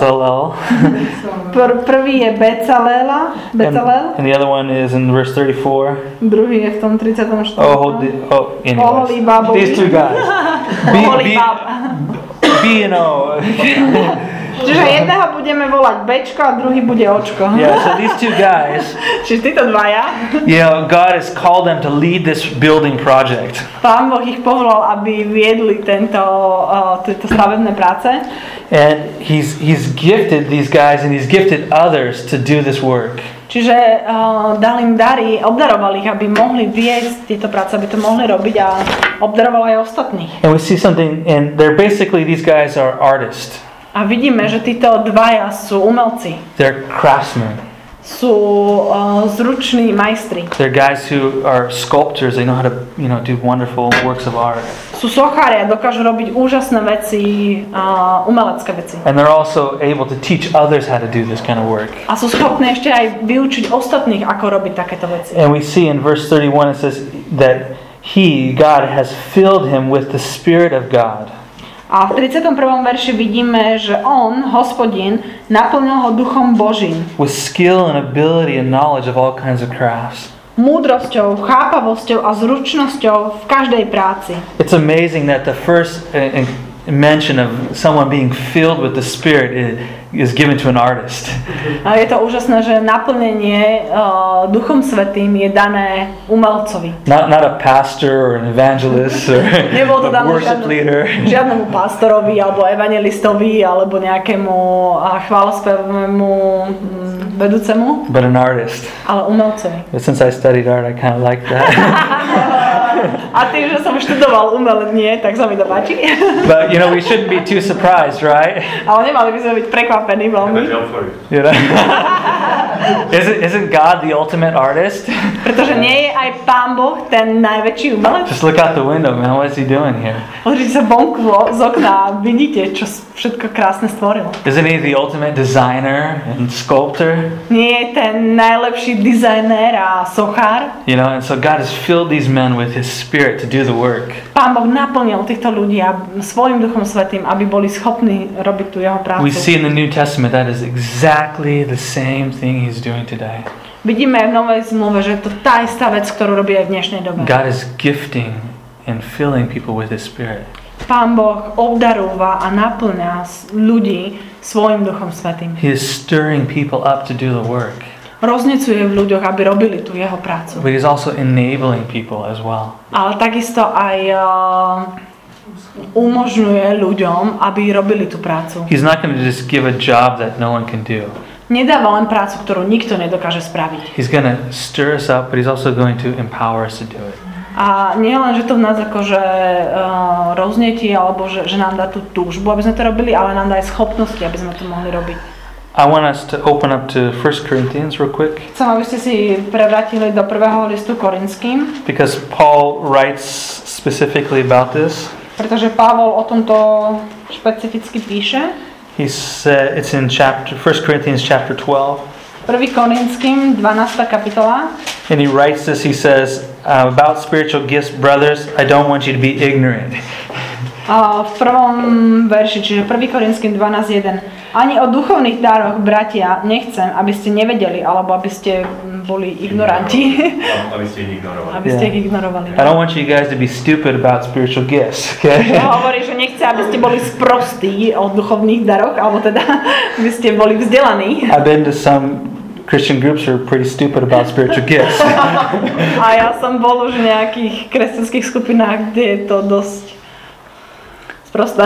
Prvý je Bezalel, and the other one is in verse 34. druhý je v tom 34. Anyways, these two guys. B and O. Čiže jedného budeme volať Bčko a druhý bude Očko. Yeah, so these two guys, Čiže títo dvaja, God has called them to lead this building project. Pán Boh ich povolal, aby viedli tieto stavebné práce. And he's gifted these guys and he's gifted others to do this work. Čiže dal im dary, obdaroval ich, aby mohli viesť tieto práce, aby to mohli robiť a obdaroval aj ostatných. And we see something, and they're basically, these guys are artists. A vidíme, že títo dvaja sú umelci. They're craftsmen. Sú zruční majstri. They're guys who are sculptors. They know how to, do wonderful works of art. Sú sochári a dokážu robiť úžasné veci, umelecké veci. And they're also able to teach others how to do this kind of work. A sú schopní ešte aj vyučiť ostatných, ako robiť takéto veci. And we see in verse 31 it says that God has filled him with the Spirit of God. A v 31. verši vidíme, že on, Hospodin, naplnil ho duchom Božím. With skill and ability and knowledge of all kinds of crafts. Múdrosťou, chápavosťou a zručnosťou v každej práci. It's amazing that the first mention of someone being filled with the Spirit is given to an artist. A je to úžasné, že naplnenie Duchom Svätým je dané umelcovi. Not a pastor or an evangelist or a worship leader. Žiadnemu pastorovi alebo evangelistovi alebo nejakému chválospevému vedúcemu. But an artist. Ale umelcovi. But since I studied art, I kind of like that. A tým, že som študoval umelenie, tak sa mi to páči. But we shouldn't be too surprised, right? Ale nemali by sme byť prekvapení veľmi. Isn't God the ultimate artist? Pretože nie je aj Pán Boh ten najväčší umelec? Just look out the window, man. What is he doing here? Pozrite sa vonku z okna a vidíte, čo všetko krásne stvoril. Isn't he the ultimate designer and sculptor? Nie je ten najlepší dizajner a sochár? And so God has filled these men with his Spirit to do the work. Pán Boh naplnil týchto ľudí svojím Duchom Svätým, aby boli schopní robiť tú jeho prácu. We see in the New Testament that is exactly the same thing he's doing today. Vidíme v Novej zmluve, že to tá istá vec, ktorú robí aj v dnešnej dobe. God is gifting and filling people with his Spirit. Pán Boh obdarúva a naplňa ľudí svojím Duchom Svätým. He is stirring people up to do the work. Roznecuje v ľuďoch, aby robili tú jeho prácu. But he's also enabling people as well. Ale takisto aj umožňuje ľuďom, aby robili tú prácu. He's not going to just give a job that no one can do. Nedáva len prácu, ktorú nikto nedokáže spraviť. He's going to stir us up, but he's also going to empower us to do it. A nie len, že to v nás akože roznetí, alebo že nám dá tú túžbu, aby sme to robili, ale nám dá aj schopnosti, aby sme to mohli robiť. I want us to open up to 1 Corinthians real quick. Chcem, aby ste si prevrátili do prvého listu Korinským. Because Paul writes specifically about this. Pretože Pavol o tomto špecificky píše. It's in 1 Corinthians chapter 12. 1. Korinským, 12. kapitola. And he writes this, he says, about spiritual gifts, brothers, I don't want you to be ignorant. V prvom verši, čiže 1. Korinským 12.1. Ani o duchovných dároch, bratia, nechcem, aby ste nevedeli, alebo aby ste boli ignoranti. Aby ste ich ignorovali. I don't want you guys to be stupid about spiritual gifts, okay? Hovorí, že nechce, aby ste boli sprostí o duchovných daroch, alebo teda, aby ste boli vzdelaní. I've been to some Christian groups who are pretty stupid about spiritual gifts. A ja som bol už v nejakých kresťanských skupinách, kde je to dosť sprosté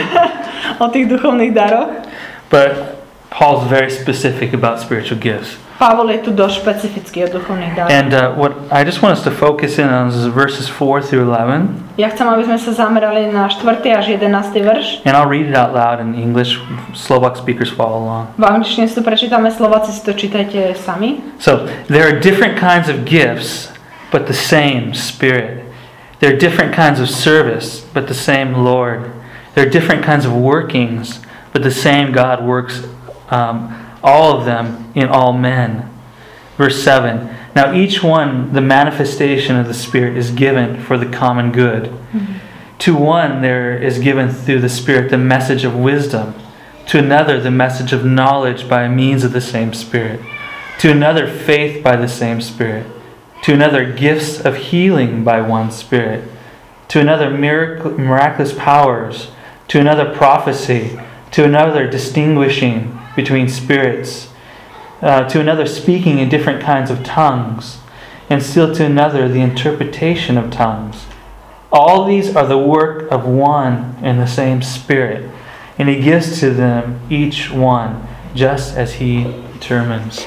o tých duchovných daroch. But Paul's very specific about spiritual gifts. Pavol je tu dosť špecifický o duchovných dároch. And what I just want us to focus in on is verses 4 through 11. Ja chcem, aby sme sa zamerali na 4. až 11. verš. And I'll read it out loud in English. Slovak speakers follow along. V angličtine si to prečítame, Slováci si to čítajte sami. So, there are different kinds of gifts, but the same Spirit. There are different kinds of service, but the same Lord. There are different kinds of workings, but the same God works all of them in all men. Verse 7. Now each one, the manifestation of the Spirit is given for the common good. Mm-hmm. To one there is given through the Spirit the message of wisdom. To another the message of knowledge by means of the same Spirit. To another faith by the same Spirit. To another gifts of healing by one Spirit. To another miraculous powers. To another prophecy. To another distinguishing between spirits, to another speaking in different kinds of tongues, and still to another the interpretation of tongues. All these are the work of one and the same Spirit, and He gives to them each one just as He determines.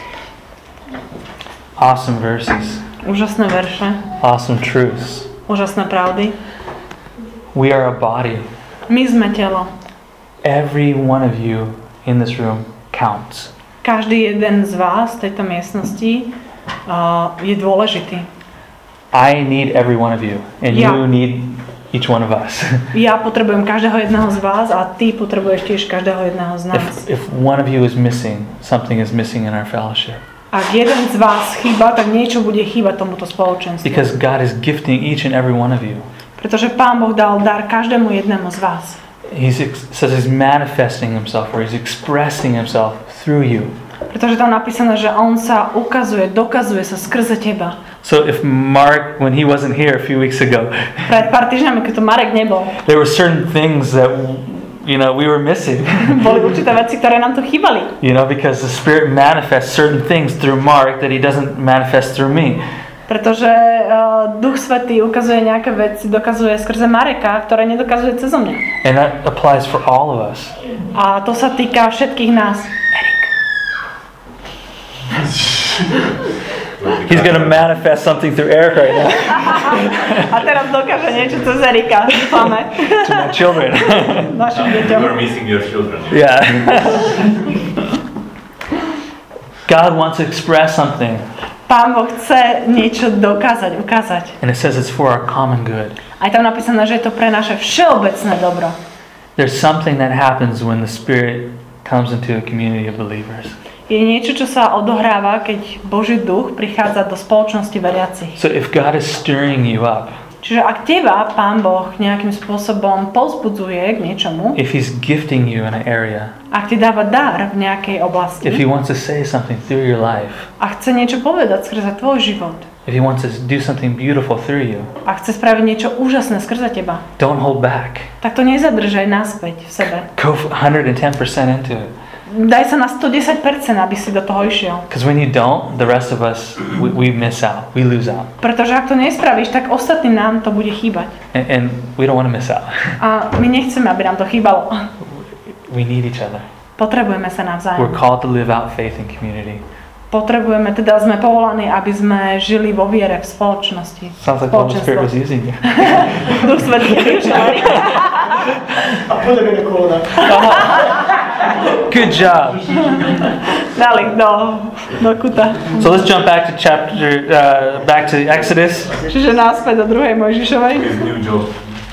Awesome verses. Úžasné verše. Awesome truths. Úžasné pravdy. We are a body. My sme telo. Every one of you in this room counts. Každý jeden z vás v tejto miestnosti je dôležitý. I need every one of you, and you need each one of us. Ja potrebujem každého jedného z vás a ty potrebuješ tiež každého jedného z nás. If one of you is missing, something is missing in our fellowship. Ak jeden z vás chýba, tak niečo bude chýbať tomuto spoločenstvu. Because God is gifting each and every one of you. Pretože Pán Boh dal dar každému jednému z vás. Says He's manifesting Himself, or He's expressing Himself through you. Pretože tam napísané, že On sa ukazuje, dokazuje sa skrze teba. So if Mark, when he wasn't here a few weeks ago, pred pár týždňami, keď tu Marek nebol, there were certain things that we were missing. Boli určité veci, ktoré nám tu chýbali. Because the Spirit manifests certain things through Mark that He doesn't manifest through me. Pretože Duch Svätý ukazuje nejaké veci, dokazuje skrze Mareka, ktoré nedokazuje cez mňa. And that applies for all of us. A to sa týka všetkých nás. Erik. He's going to manifest something through Eric right now. A teraz dokáže niečo cez Erika. Dúfame. To my children. Našim deťom. You are missing your children. Yeah. God wants to express something. Pán Boh chce niečo dokázať, ukázať. And it says it's for our common good. A je tam napísané, že je to pre naše všeobecné dobro. There's something that happens when the Spirit comes into a community of believers. Je niečo, čo sa odohráva, keď Boží duch prichádza do spoločnosti veriacich. So if God is stirring you up, čiže ak teba Pán Boh nejakým spôsobom povzbudzuje k niečomu, if He's gifting you in an area, ak ti dáva dar v nejakej oblasti, if He wants to say something through your life, a chce niečo povedať skrze tvoj život, if He wants to do something beautiful through you, a chce spraviť niečo úžasné skrze teba, don't hold back. tak to nezadržaj naspäť v sebe. Go 110% into it. Daj sa na 110%, aby si do toho išiel. Because when you don't, the rest of us, we miss out. We lose out. Pretože ak to nespravíš, tak ostatným nám to bude chýbať. And we don't want to miss out. A my nechceme, aby nám to chýbalo. We need each other. Potrebujeme sa navzájom. We're called to live out faith in community. Potrebujeme, teda sme povolaní, aby sme žili vo viere v spoločnosti. Sounds like the Holy Spirit was using you. Duch Svätý využíva. A pôjdeme na kolona. Good job. Dali do kuta. So let's jump back to back to Exodus. Čiže náspäť do 2. Mojžišovej. His new job.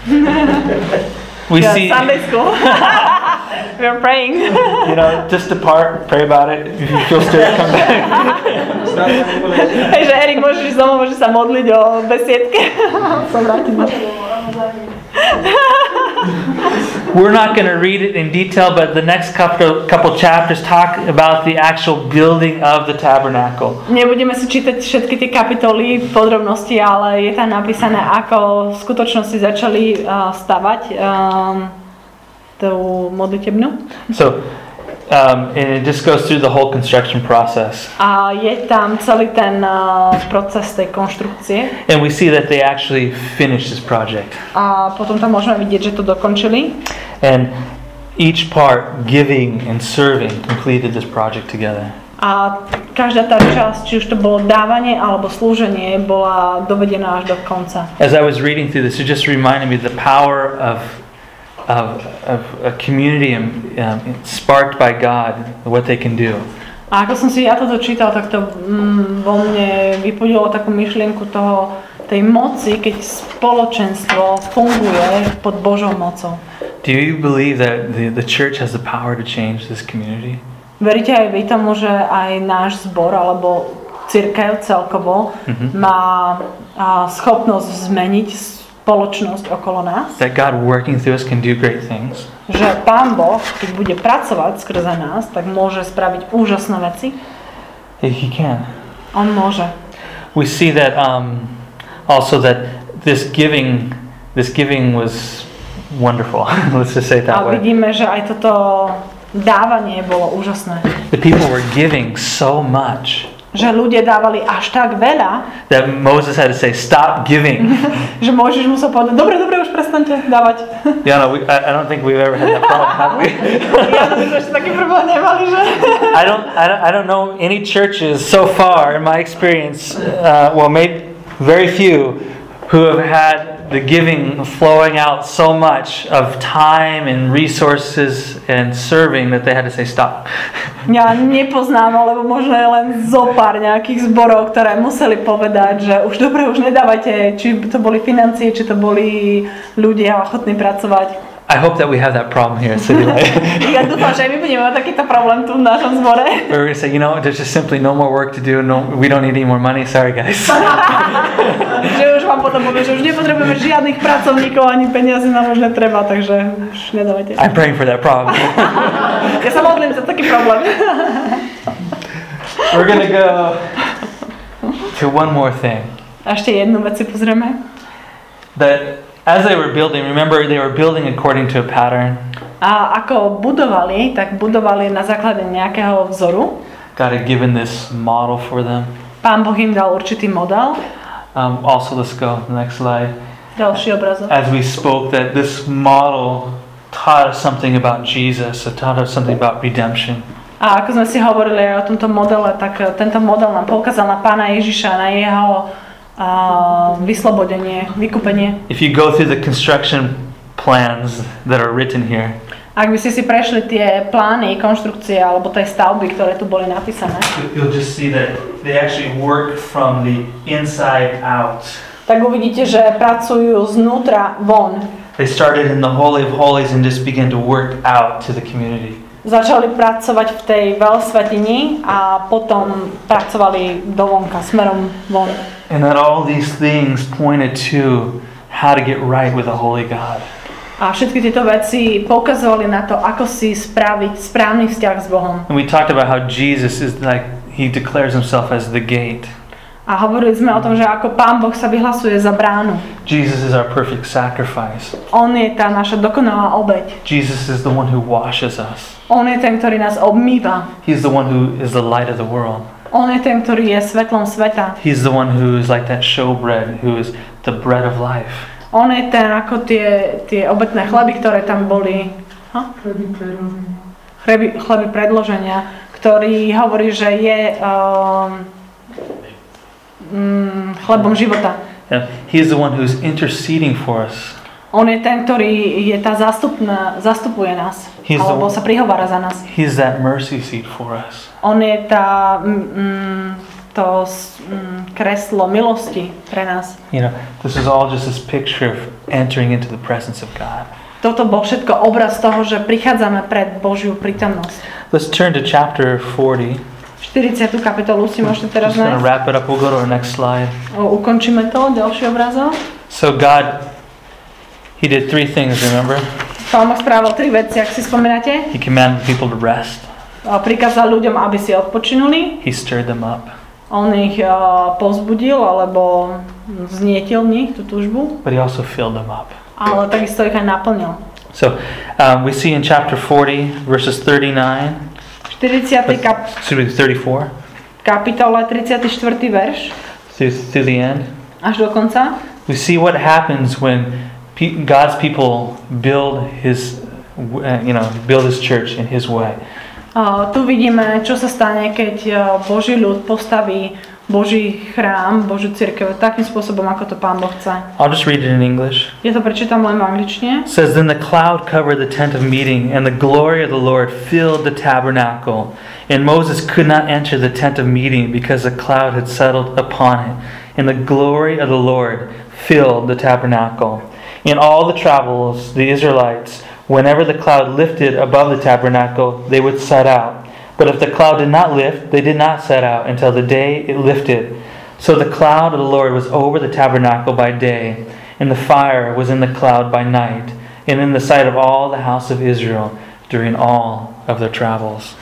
We Yeah, see, Sunday school. We're praying. just depart, pray about it. If you feel stirred, come back. Hej, že Erik môže ísť domov, môže sa modliť o besiedke. Som vrátiť. We're not going to read it in detail, but the next couple chapters talk about the actual building of the tabernacle. Nebudeme si čítať všetky tie kapitoly v podrobnosti, ale je tam napísané, ako v skutočnosti začali stavať tú modlitebňu. So, and it just goes through the whole construction process. A je tam celý ten proces tej konštrukcie. And we see that they actually finished this project. A potom tam môžeme vidieť, že to dokončili. And each part, giving and serving, completed this project together. A každá tá časť, či už to bolo dávanie alebo slúženie, bola dovedená až do konca. As I was reading through this, it just reminded me of the power of a community sparked by God, what they can do. A ako som si ja toto čítal, tak to vo mne vypudilo takú myšlienku tej moci, keď spoločenstvo funguje pod Božou mocou. Do you believe that the church has the power to change this community? Veríte aj vy tomu, že aj náš zbor alebo cirkev celkovo má schopnosť zmeniť spoločnosť okolo nás? That God working through us can do great things? Že Pán Boh, keď bude pracovať skrze nás, tak môže spraviť úžasné veci? He can. On môže. We see that also that this giving was wonderful. Let's just say it that A way. vidíme, že aj toto dávanie bolo úžasné. The people were giving so much Že ľudia dávali až tak veľa, that Moses had to say, "Stop giving." že Mojžiš musel povedať, dobre, už prestaňte dávať. Yeah, no, I don't think we've ever had that problem, have we? Ja my sme ešte taký problém nemali, že? I don't know any churches so far in my experience, well, maybe very few, who have had the giving flowing out so much of time and resources and serving that they had to say stop. Ja nepoznám, alebo možno je len zopár nejakých zborov, ktoré museli povedať, že už dobre, už nedávajte, či to boli financie, či to boli ľudia ochotní pracovať. I hope that we have that problem here at City Light. Ja dúfam, že aj my budeme mať takýto problém tu v našom zbore. Where we're going to say, there's just simply no more work to do. No, we don't need any more money. Sorry, guys. Že už vám potom povie, že už nepotrebujeme žiadnych pracovníkov ani peniaze nám už netreba, takže už nedávajte. I'm praying for that problem. Ja sa modlím za taký problém. We're going to go to one more thing. A ešte jednu vec si pozrieme. That as they were building, remember they were building according to a pattern. A ako budovali, tak budovali na základe nejakého vzoru. God had given this model for them. Pán Boh im dal určitý model. Also, let's go the next slide. Ďalší obrazok. As we spoke, that this model taught us something about Jesus. It taught us something about redemption. A ako sme si hovorili aj o tomto modele, tak tento model nám poukázal na Pána Ježiša, na jeho vyslobodenie, vykúpenie. If you go through the construction plans that are written here, ak by ste si prešli tie plány, konštrukcie alebo tie stavby, ktoré tu boli napísané, you'll just see that they actually work from the inside out. tak uvidíte, že pracujú znútra von. They started in the Holy of Holies and just began to work out to the community. Začali pracovať v tej veľsvätyni a potom pracovali dovonka, smerom von. And that all these things pointed to how to get right with a holy God. A všetky tieto veci poukazovali na to, ako si spraviť správny vzťah s Bohom. And we talked about how Jesus is he declares himself as the gate. A hovorili sme o tom, že ako Pán Boh sa vyhlasuje za bránu. Jesus is our perfect sacrifice. On je tá naša dokonalá obeť. Jesus is the one who washes us. On je ten, ktorý nás obmýva. He's the one who is the light of the world. On je ten, ktorý je svetlom sveta. He's the one who is like that showbread, who is the bread of life. On je ten, ako tie obetné chleby, ktoré tam boli. Chleby predloženia, ktorý hovorí, že je chlebom života. Yeah. He's the one who's interceding for us. On je ten, ktorý je tá zastupuje nás. Alebo sa prihovára za nás. He's that mercy seat for us. On je tá kreslo milosti pre nás. This is all just this picture of entering into the presence of God. Toto bol všetko obraz toho, že prichádzame pred Božiu prítomnosť. Let's turn to chapter 40. 40. kapitolu si môžete teraz Just going to nájsť. wrap it up. We'll go to our next slide. Ukončíme to, ďalší obrazok. So God, He did three things, remember? Pán Boh spravil 3 veci, ak si spomínate. He commanded people to rest. Prikázal ľuďom, aby si odpočinuli. He stirred them up. On ich povzbudil, alebo znietil v nich tú túžbu. But He also filled them up. Ale takisto ich aj naplnil. So we see in chapter 40, verses 39, 34. kapitole, 34. verš, through the end. až do konca. We see what happens when God's people build His church in His way. Tu vidíme, čo sa stane, keď Boží ľud postaví Boží chrám, Božiu cirkev takým spôsobom, ako to Pán Boh chce. I'll just read it in English. Ja to prečítam len v angličtine. It says, "Then the cloud covered the tent of meeting, and the glory of the Lord filled the tabernacle. And Moses could not enter the tent of meeting because the cloud had settled upon it. And the glory of the Lord filled the tabernacle. In all the travels, the Israelites, whenever the cloud lifted above the tabernacle, they would set out. But if the cloud did not lift, they did not set out until the day it lifted. So the cloud of the Lord was over the tabernacle by day, and the fire was in the cloud by night, and in the sight of all the house of Israel during all of their travels."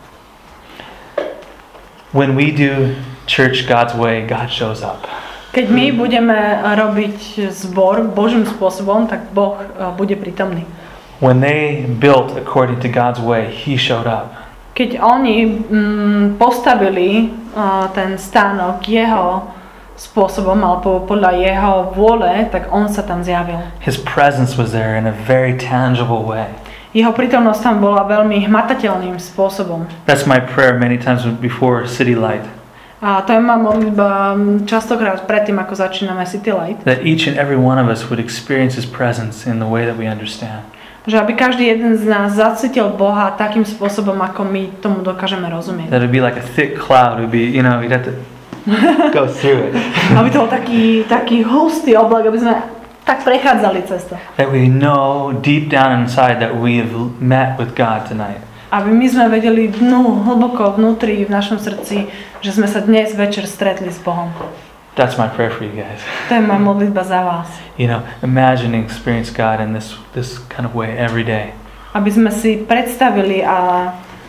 When we do church God's way, God shows up. Keď my budeme robiť zbor Božím spôsobom, tak Boh bude prítomný. When they built according to God's way, He showed up. Keď oni postavili ten stánok jeho spôsobom, alebo podľa jeho vôle, tak on sa tam zjavil. His presence was there in a very tangible way. Jeho prítomnosť tam bola veľmi hmatateľným spôsobom. That's my prayer many times before City Light. A to je moja modlitba častokrát predtým, ako začíname City Light. That each and every one of us would experience His presence in the way that we understand. Že aby každý jeden z nás zacítil Boha takým spôsobom, ako my tomu dokážeme rozumieť. That it'd be like a thick cloud. It'd be, you'd have to go through it. Aby to bol taký hustý oblak, aby sme tak prechádzali cez to. That we know deep down inside that we have met with God tonight. Aby my sme vedeli hlboko vnútri v našom srdci, že sme sa dnes večer stretli s Bohom. That's my prayer for you guys. To je moja modlitba za vás. Imagining experience God in this kind of way every day. Aby sme si predstavili a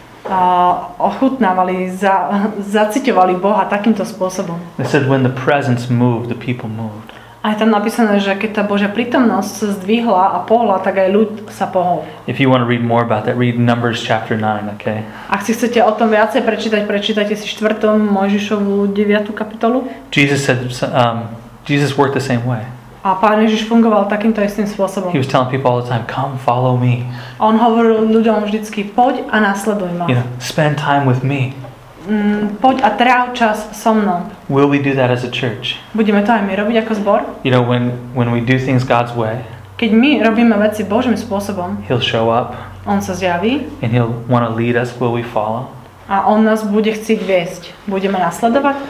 ochutnávali, zaciťovali Boha takýmto spôsobom. They said when the presence moved, the people moved. A je tam napísané, že keď tá Božia prítomnosť sa zdvihla a pohla, tak aj ľud sa pohol. If you want to read more about that, read Numbers chapter 9, okay? Ak si chcete o tom viacej prečítať, prečítajte si 4. Mojžišovu 9. kapitolu. Jesus worked the same way. A Pán Ježiš fungoval takýmto istým spôsobom. He was telling people all the time, "Come, follow me." A on hovoril ľuďom vždycky, poď a nasleduj ma. Spend time with me. Poď a tráv čas so mnou. Will we do that as a church? Budeme to aj my robiť ako zbor? When we do things God's way, keď my robíme veci Božím spôsobom, He'll show up. On sa zjaví. And He'll want to lead us. Will we follow? A on nás bude chcieť viesť. Budeme nasledovať?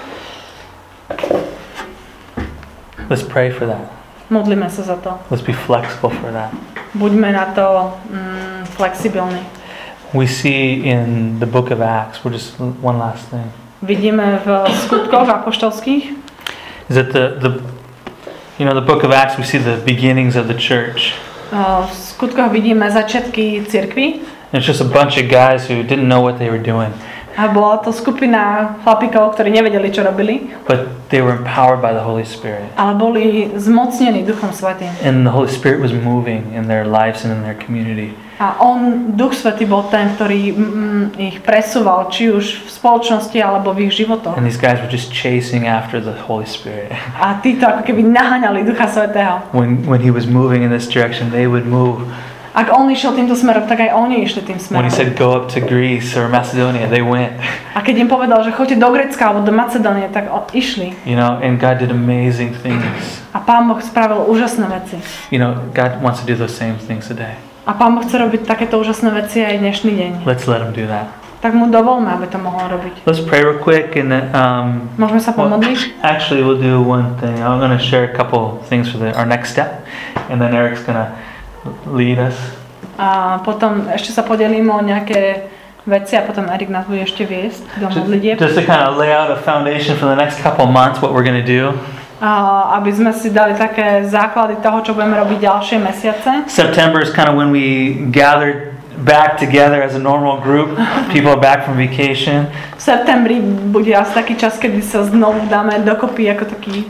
Let's pray for that. Modlíme sa za to. Let's be flexible for that. Buďme na to flexibilní. We see in the book of Acts, we're just one last thing. Vidíme v skutkoch apoštolských. Is that the book of Acts, we see the beginnings of the church. V skutkoch vidíme začiatky cirkvi. And it's just a bunch of guys who didn't know what they were doing. A bola to skupina chlapíkov, ktorí nevedeli, čo robili. But they were empowered by the Holy Spirit. Ale boli zmocnení Duchom Svätým. And the Holy Spirit was moving in their lives and in their community. A Duch Svätý bol ten, ktorý ich presúval, či už v spoločnosti, alebo v ich životoch. And these guys were just chasing after the Holy Spirit. A títo ako keby naháňali Ducha Svätého. When he was moving in this direction, they would move. Ak on išiel týmto smerom, tak aj oni išli tým smerom. When he said go up to Greece or Macedonia, they went. A keď im povedal, že choďte do Grécka alebo do Macedónie, tak išli. And God did amazing things. A Pán Boh spravil úžasné veci. God wants to do those same things today. A Pán Boh chce robiť takéto úžasné veci aj dnešný deň. Let's let him do that. Tak mu dovolme, aby to mohol robiť. Let's pray real quick and then môžeme sa pomodliť? Actually, we'll do one thing. I'm going to share a couple things for our next step, and then Eric's going to lead us. A potom ešte sa podelíme o nejaké veci a potom Erik nás bude ešte viesť do modlitieb. Just to kind of lay out a foundation for the next couple months, what we're going to do. Aby sme si dali také základy toho, čo budeme robiť ďalšie mesiace. September is kind of when we gathered back together as a normal group. People are back from vacation. V septembri bude asi taký čas, kedy sa znovu dáme dokopy ako taký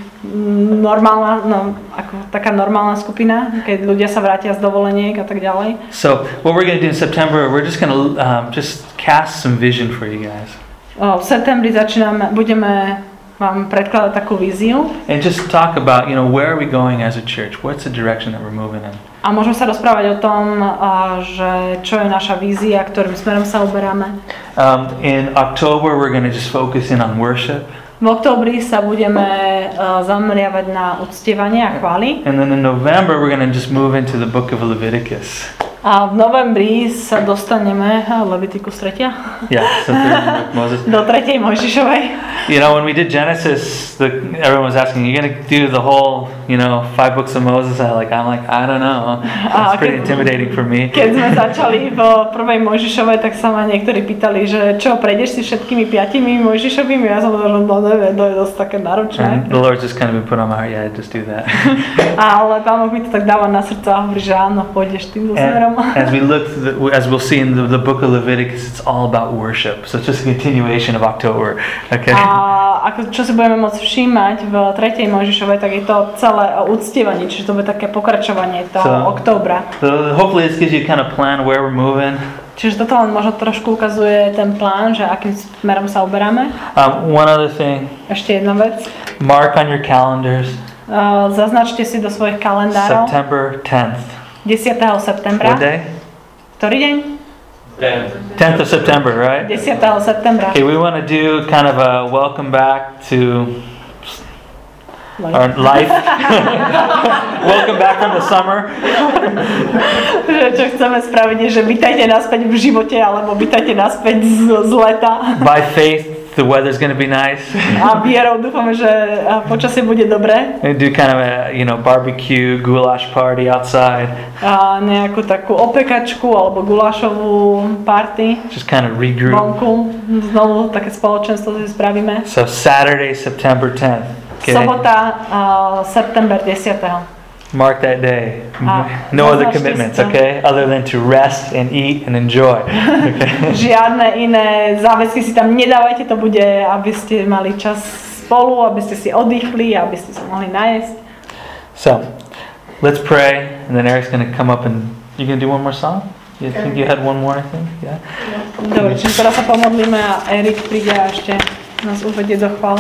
taká normálna skupina, keď ľudia sa vrátia z dovoleniek a tak ďalej. So what we're going to do in September, we're just going to just cast some vision for you guys. V septembri budeme vám predkladať takú víziu and just talk about, where are we going as a church? What's the direction that we're moving in? a môžeme sa rozprávať o tom, že čo je naša vízia, ktorým smerom sa uberáme. In October, we're going to just focus in on worship. V októbri sa budeme zameriavať na uctievanie a chvály. And then in November, we're going to just move into the book of Leviticus. A v novembri sa dostaneme Leviticus 3. Yeah, so Moses. Do 3. Mojžišovej. When we did Genesis, everyone was asking, "You're gonna do the whole, 5 books of Moses?" I'm like, I don't know. It's pretty intimidating for me. Keď sme začali v prvej Mojžišovej, tak sa ma niektorí pýtali, že čo, prejdeš si všetkými 5 Mojžišovými? Ja som povedal, že neviem, to je dosť také náročné. And the Lord just kind of put on my heart, yeah, just do that. Ale Pán Boh mi to tak dáva na srdce a hovorí, že áno, pôjdeš týmto smerom. As we'll see in the book of Leviticus, it's all about worship. So it's just a continuation of October. Okay. A čo si budeme môcť všímať v 3. Mojžišovej, tak je to celé o uctievaní, čiže to bude také pokračovanie toho októbra. So hopefully this gives you kind of plan where we're moving. Čiže toto len možno trošku ukazuje ten plán, že akým smerom sa uberáme. One other thing. Ešte jedna vec. Mark on your calendars. Zaznačte si do svojich kalendárov. September 10th. 10. septembra. What day? Ktorý deň? 10th of September, right? 10. septembra. Okay, we want to do kind of a welcome back to our life. Welcome back from the summer. Čo chceme spraviť je, že vítajte naspäť v živote, alebo vítajte naspäť z leta. By faith, the weather's going to be nice. A vierou dúfame, že počasie bude dobré. And do kind of a, barbecue, goulash party outside. A nejakú takú opekačku alebo gulášovú party. Just kind of regroup. Vonku. Znovu také spoločenstvo si spravíme. So Saturday, September 10th. Okay. Sobota, september 10. Mark that day. No other commitments, okay? Other than to rest and eat and enjoy. Okay? Žiadne iné záväzky si tam nedávajte, to bude, aby ste mali čas spolu, aby ste si oddychli, aby ste sa mohli najesť. So, let's pray, and then Eric's going to come up and you going to do one more song? You think you had one more, I think? Yeah. Dobre, čiže teraz sa pomodlíme a Erik príde a ešte nás uvedie do chvál.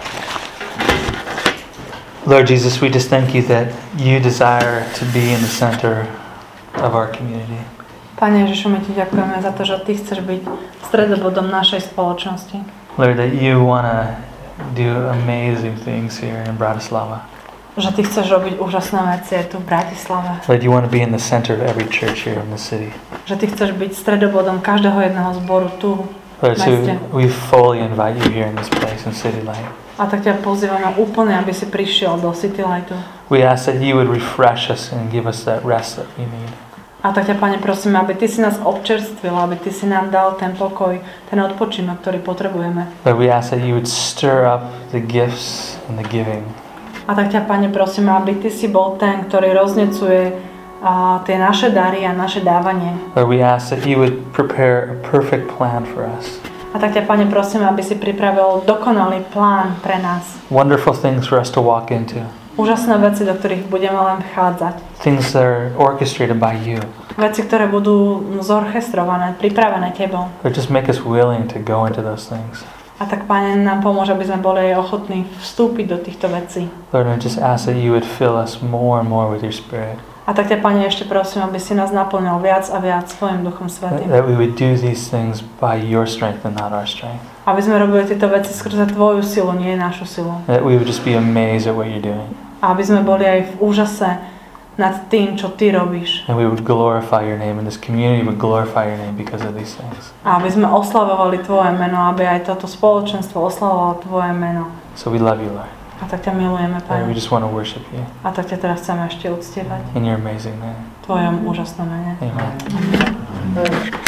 Lord Jesus, we just thank you that you desire to be in the center of our community. Pane Ježišu, my ti ďakujeme za to, že ty chceš byť stredobodom našej spoločnosti. Lord, that you want to do amazing things here in Bratislava. Že ty chceš robiť úžasné veci tu v Bratislave. Lord, you want to be in the center of every church here in the city. Že ty chceš byť stredobodom každého jedného zboru tu v Lord, so meste. we fully invite you here in this place in City Light. A tak ťa pozývame úplne, aby si prišiel do City Lightu. We ask that you would refresh us and give us that rest that we need. A tak ťa, Pane, prosíme, aby ty si nás občerstvil, aby ty si nám dal ten pokoj, ten odpočinok, ktorý potrebujeme. Lord, we ask that you would stir up the gifts and the giving. A tak ťa, Pane, prosíme, aby ty si bol ten, ktorý roznecuje tie naše dary a naše dávanie. Lord, we ask that you would prepare a perfect plan for us. A tak ťa, Pane, prosíme, aby si pripravil dokonalý plán pre nás. Wonderful things for us to walk into. Úžasné veci, do ktorých budeme len vchádzať. Things that are orchestrated by you. Veci, ktoré budú zorchestrované, pripravené tebou. Lord, just make us willing to go into those things. A tak, Pane, nám pomôže, aby sme boli aj ochotní vstúpiť do týchto vecí. Lord, I just ask that you would fill us more and more with your Spirit. A tak ťa, Pane, ešte prosím, aby si nás naplňal viac a viac svojim Duchom Svätým. That we would do these things by your strength and not our strength. Aby sme robili tieto veci skrze tvoju silu, nie našu silu. That we would just be amazed at what you're doing. A aby sme boli aj v úžase nad tým, čo ty robíš. And we would glorify your name, and this community would glorify your name because of these things. A aby sme oslavovali tvoje meno, aby aj toto spoločenstvo oslavovalo tvoje meno. So we love you, Lord. A tak ťa milujeme, And we Pane. just want to worship you A tak ťa teraz chceme ešte uctievať. in your amazing name. V tvojom úžasnom mene. Amen.